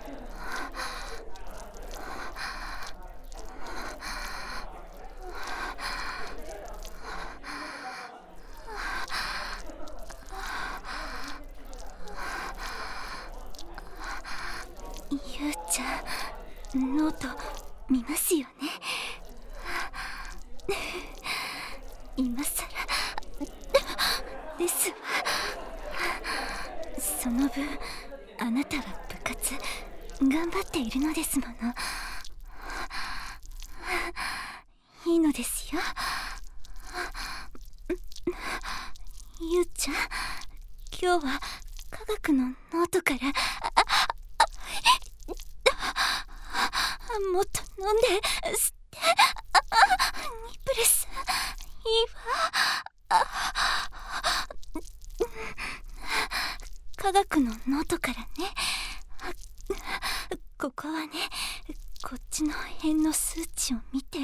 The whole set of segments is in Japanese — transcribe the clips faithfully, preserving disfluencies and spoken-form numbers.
ゆうちゃん、ノート見ますよね。今さらですわ。その分あなたは部活頑張っているのですもの。いいのですよ。ゆうちゃん、今日は科学のノートからもっと飲んで吸って、ニプレスいいわ。科学のノートからね。ここはね、こっちの辺の数値を見て、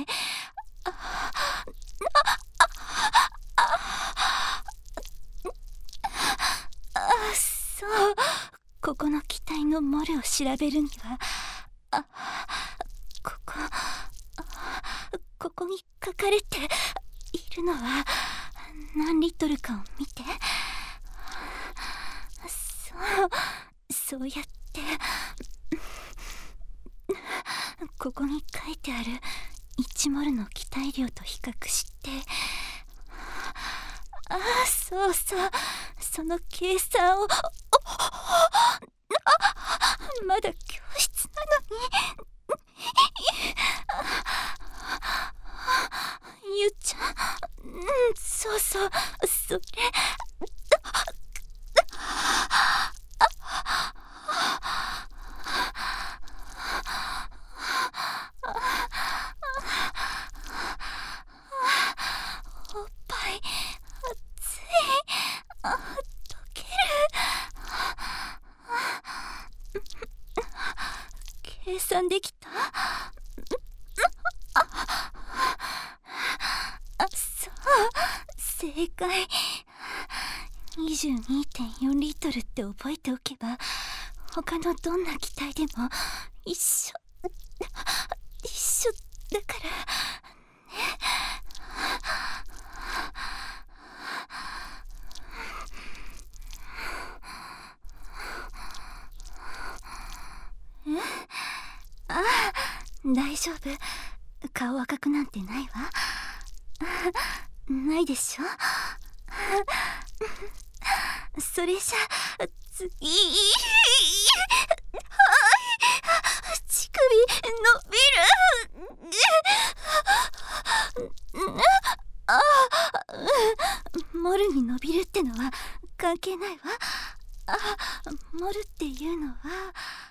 あ、そう、ここの機体のモルを調べるには、あ、ここ、ここに書かれているのは何リットルかを見て。そうそうやってここに書いてあるいちモルの気体量と比較して、ああ、そうそう、その計算をまだ教室なのに。ゆうちゃん、うん、そうそう、それおっぱい熱い。あ、溶ける。計算できた？あ、そう、正解。 にじゅうにてんよん リットルって覚えておけば、他のどんな気体でも一緒一緒だからね。え？ああ、大丈夫。顔赤くなんてないわ。ないでしょ。それじゃ次、乳首伸びる。ああ、モルに伸びるってのは関係ないわ。あ、モルっていうのは